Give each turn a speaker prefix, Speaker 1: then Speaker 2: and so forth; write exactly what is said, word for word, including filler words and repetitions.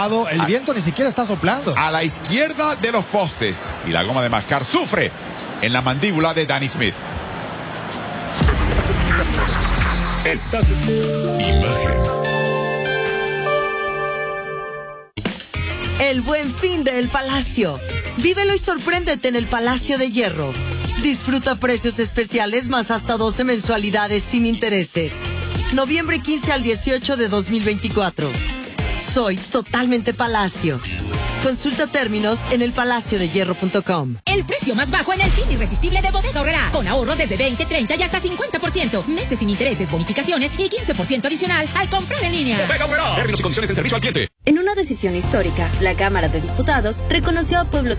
Speaker 1: El viento ni siquiera está soplando.
Speaker 2: A la izquierda de los postes. Y la goma de mascar sufre en la mandíbula de Danny Smith.
Speaker 3: Estás... Imagen.
Speaker 4: El buen fin de El Palacio. Vívelo y sorpréndete en el Palacio de Hierro. Disfruta precios especiales más hasta doce mensualidades sin intereses. Noviembre quince al dieciocho de dos mil veinticuatro. Soy totalmente Palacio. Consulta términos en el palacio de hierro punto com.
Speaker 5: El precio más bajo en el fin irresistible de Bodega Aurrerá. Con ahorros desde veinte, treinta y hasta cincuenta por ciento. Meses sin intereses, bonificaciones y quince por ciento adicional al comprar en línea.
Speaker 3: Bodega Aurrerá. Términos y condiciones en servicio al cliente.
Speaker 6: En una decisión histórica, la Cámara de Diputados reconoció a pueblos